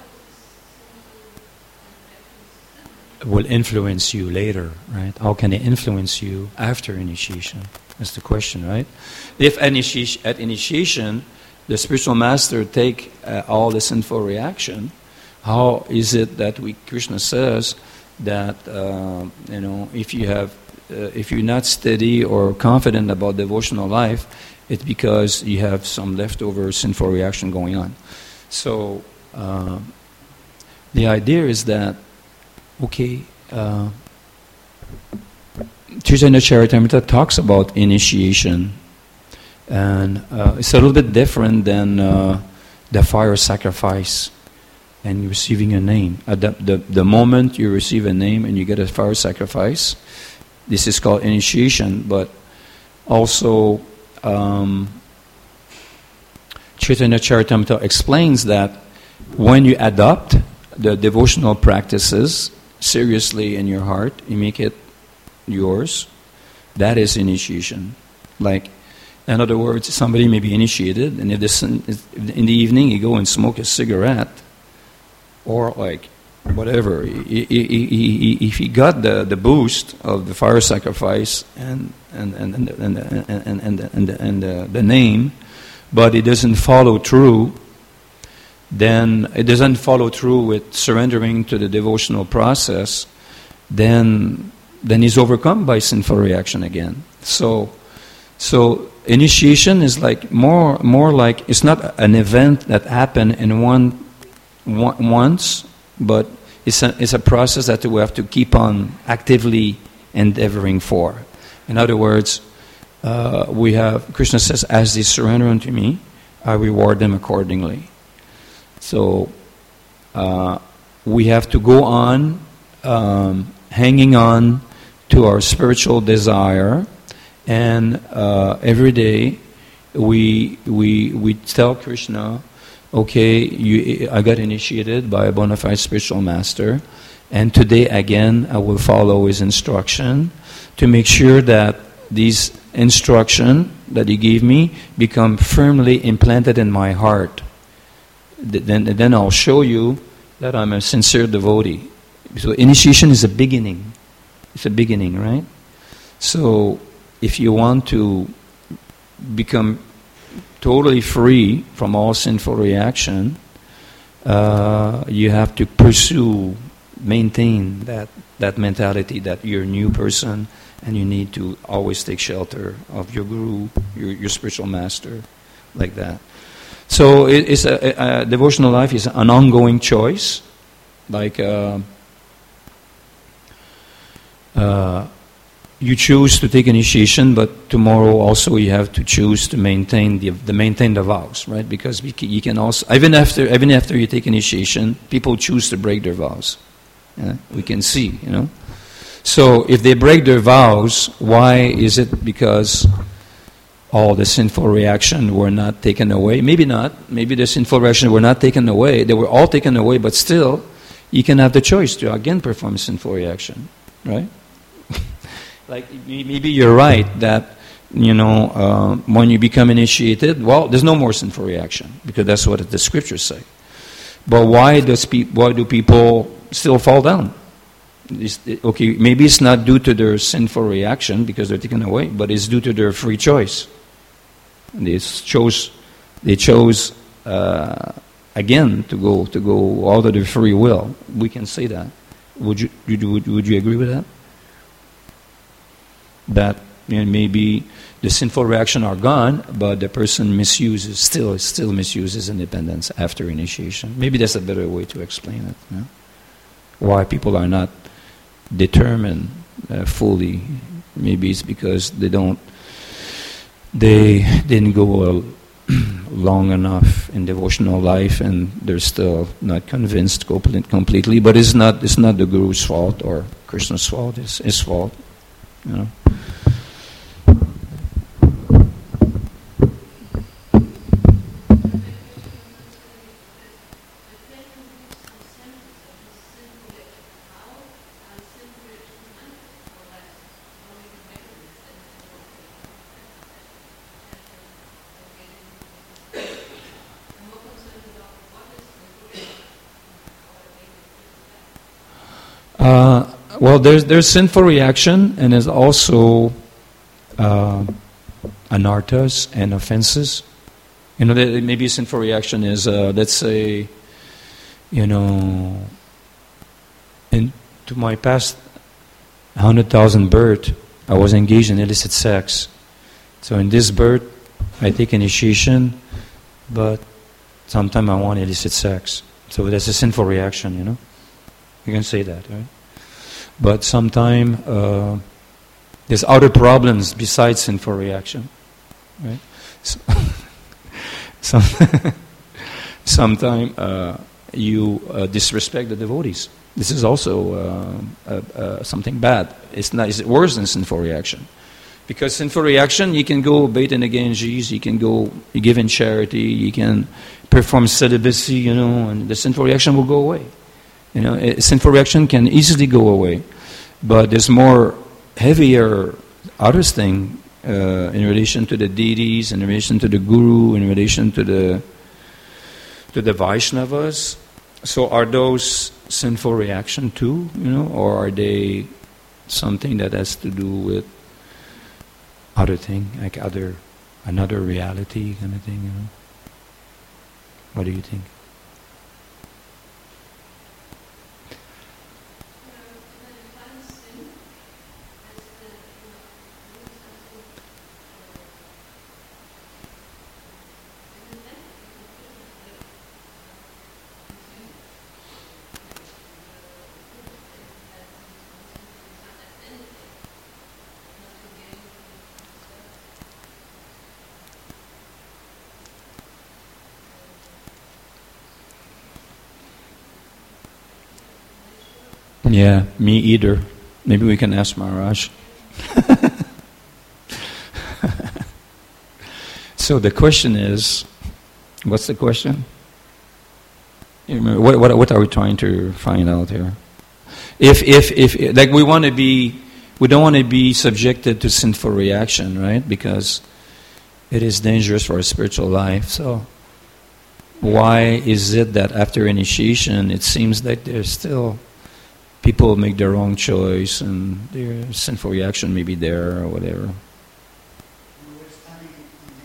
Will influence you later, right? How can it influence you after initiation? That's the question, right? If initi- at initiation, the spiritual master take uh, all the sinful reaction, how is it that we, Krishna says that, uh, you know, if you have, uh, if you're not steady or confident about devotional life, it's because you have some leftover sinful reaction going on. So uh, the idea is that, okay, uh, Chaitanya Charitamrita talks about initiation, and uh, it's a little bit different than uh, the fire sacrifice and receiving a name. At the, the, the moment you receive a name and you get a fire sacrifice, this is called initiation, but also Um, Chaitanya Charitamrita explains that when you adopt the devotional practices seriously in your heart, you make it yours, that is initiation. Like, in other words, somebody may be initiated, and if this, in the evening you go and smoke a cigarette, or like whatever, if he got the, the boost of the fire sacrifice and and and and and and, and, and, and, and the, the name, but it doesn't follow through, then it doesn't follow through with surrendering to the devotional process, then then he's overcome by sinful reaction again. So so initiation is like more more like, it's not an event that happened in one, one once, but it's a, it's a process that we have to keep on actively endeavoring for. In other words, uh, we have, Krishna says, as they surrender unto me, I reward them accordingly. So uh, we have to go on um, hanging on to our spiritual desire, and uh, every day we we we tell Krishna, okay, you, I got initiated by a bona fide spiritual master, and today again I will follow his instruction to make sure that these instruction that he gave me become firmly implanted in my heart. Then, then I'll show you that I'm a sincere devotee. So initiation is a beginning. It's a beginning, right? So if you want to become totally free from all sinful reaction, uh, you have to pursue, maintain that, that mentality that you're a new person and you need to always take shelter of your guru, your, your spiritual master, like that. So it, it's a, a, a devotional life is an ongoing choice, like uh, uh, you choose to take initiation, but tomorrow also you have to choose to maintain the, the maintain the vows, right? Because we can, you can also even after even after you take initiation, people choose to break their vows. Yeah? We can see, you know. So if they break their vows, why is it? Because all the sinful reaction were not taken away? Maybe not. Maybe the sinful reaction were not taken away. They were all taken away, but still, you can have the choice to again perform sinful reaction, right? Like maybe you're right that, you know, uh, when you become initiated, well, there's no more sinful reaction because that's what the scriptures say. But why does pe- why do people still fall down? It's, okay, maybe it's not due to their sinful reaction because they're taken away, but it's due to their free choice. They chose, they chose uh, again to go to go out of their free will. We can say that. Would you would, would you agree with that? That, you know, maybe the sinful reaction are gone, but the person misuses, still still misuses independence after initiation. Maybe that's a better way to explain it. Yeah? Why people are not determined uh, fully. Maybe it's because they don't, they didn't go uh, long enough in devotional life, and they're still not convinced completely. But it's not it's not the Guru's fault or Krishna's fault. It's his fault. You know. Uh, well, there's there's sinful reaction, and there's also uh, anarthas and offenses. You know, there, maybe a sinful reaction is, uh, let's say, you know, in to my past hundred thousand birth, I was engaged in illicit sex. So in this birth, I take initiation, but sometimes I want illicit sex. So that's a sinful reaction, you know. You can say that, right? But sometimes uh, there's other problems besides sinful reaction, right? So some sometimes uh, you uh, disrespect the devotees. This is also uh, uh, uh, something bad. It's not. It's worse than sinful reaction, because sinful reaction, you can go bathe in the Ganges, you can go you give in charity, you can perform celibacy, you know, and the sinful reaction will go away. You know, a sinful reaction can easily go away, but there's more heavier other thing uh, in relation to the deities, in relation to the guru, in relation to the to the Vaishnavas. So, are those sinful reaction too? You know, or are they something that has to do with other thing, like other another reality kind of thing? You know, what do you think? Yeah, me either. Maybe we can ask Maharaj. So the question is, what's the question? You remember, what, what what are we trying to find out here? If if if like we want to be, we don't want to be subjected to sinful reaction, right? Because it is dangerous for our spiritual life. So why is it that after initiation, it seems like there's still people make the wrong choice and their sinful reaction may be there or whatever? We were studying in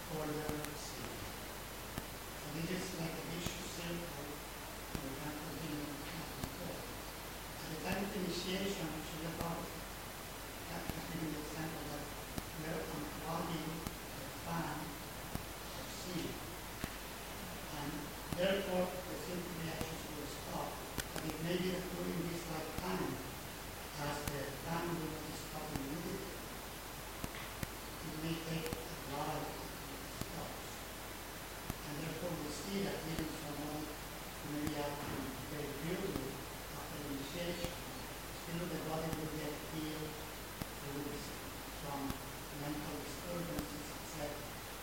for the seed. So this is like a vicious circle we have continued before. At the time of initiation, Srila Prabhupada has given the example that we are unplugging the fan of seed. And therefore, the simple reactions will stop. But it may be that during this lifetime, as the fan will not stop immediately, it may take a while to stop. And therefore, we see that even someone who may be acting very purely after initiation, still the body will get healed through some mental disturbances, et cetera.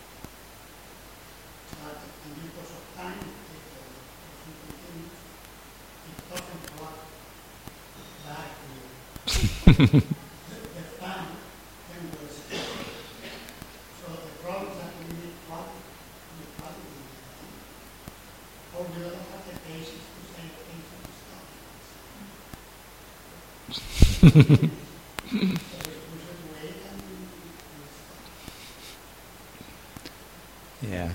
But in due course of time, if the person continues, it doesn't plug back to the, the fan, then will stop. So the problem is that we need plug, we plug it in the fan, or we don't have the patience to say things and stop. So we should wait and we stop. Yeah.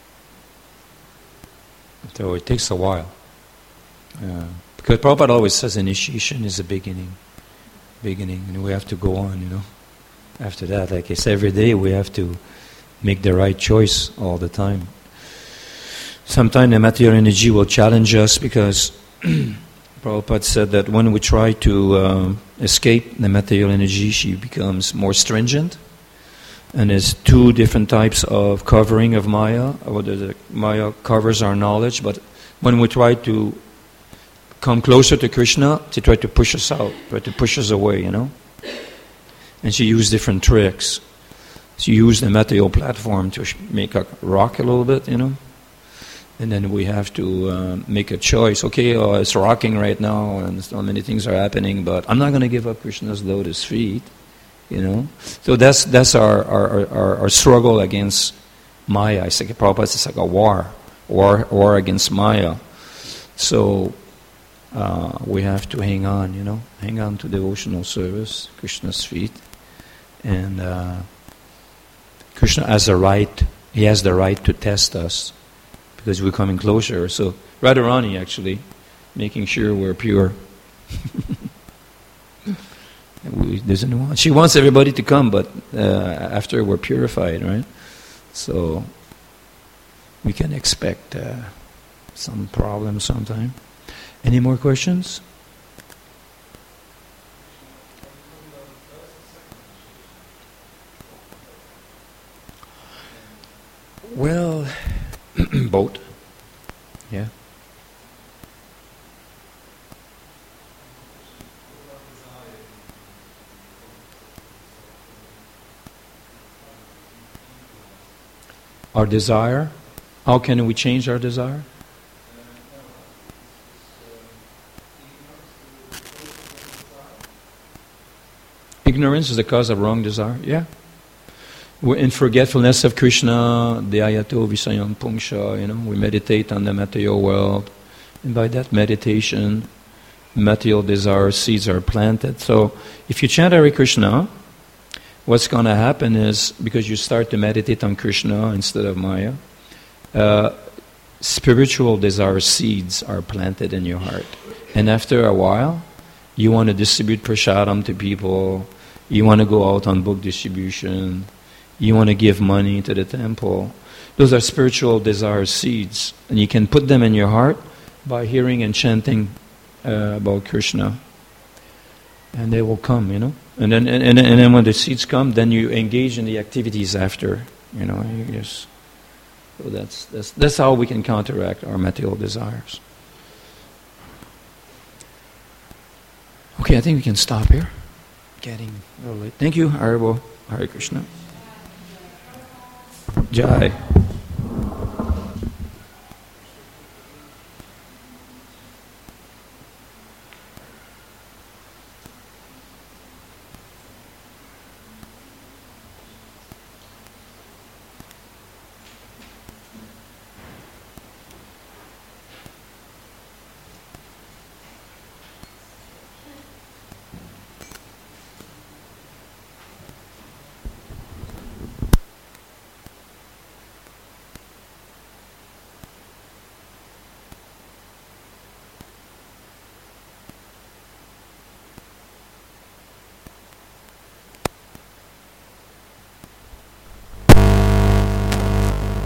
So it takes a while. Uh, because Prabhupada always says initiation is a beginning. Beginning, and we have to go on, you know. After that, like I say, every day we have to make the right choice all the time. Sometimes the material energy will challenge us because Prabhupada said that when we try to uh, escape the material energy, she becomes more stringent. And there's two different types of covering of Maya. Whether the Maya covers our knowledge, but when we try to come closer to Krishna, she tried to push us out, try to push us away, you know. And she used different tricks. She used the material platform to sh- make us rock a little bit, you know. And then we have to uh, make a choice. Okay, oh, it's rocking right now, and so many things are happening, but I'm not going to give up Krishna's lotus feet. You know, so that's that's our our, our, our struggle against Maya. It's like Prabhupada, it's like a war, war war against Maya. So uh, we have to hang on, you know, hang on to devotional service, Krishna's feet, and uh, Krishna has the right. He has the right to test us because we're coming closer. So Radharani actually making sure we're pure. We doesn't want. She wants everybody to come, but uh, after we're purified, right? So we can expect uh, some problems sometime. Any more questions? Well, both. Yeah. Our desire. How can we change our desire? Ignorance is the cause of wrong desire. Yeah. We're in forgetfulness of Krishna, the ayato visayam pungsha, you know, we meditate on the material world. And by that meditation, material desire seeds are planted. So if you chant Hare Krishna, what's going to happen is, because you start to meditate on Krishna instead of Maya, uh, spiritual desire seeds are planted in your heart. And after a while, you want to distribute prasadam to people, you want to go out on book distribution, you want to give money to the temple. Those are spiritual desire seeds. And you can put them in your heart by hearing and chanting uh, about Krishna. And they will come, you know. And then, and, and, and then when the seeds come, then you engage in the activities after, you know. You just, so that's that's that's how we can counteract our material desires. Okay, I think we can stop here. Getting a little late. Thank you, Haribo, Hare Krishna. Jai.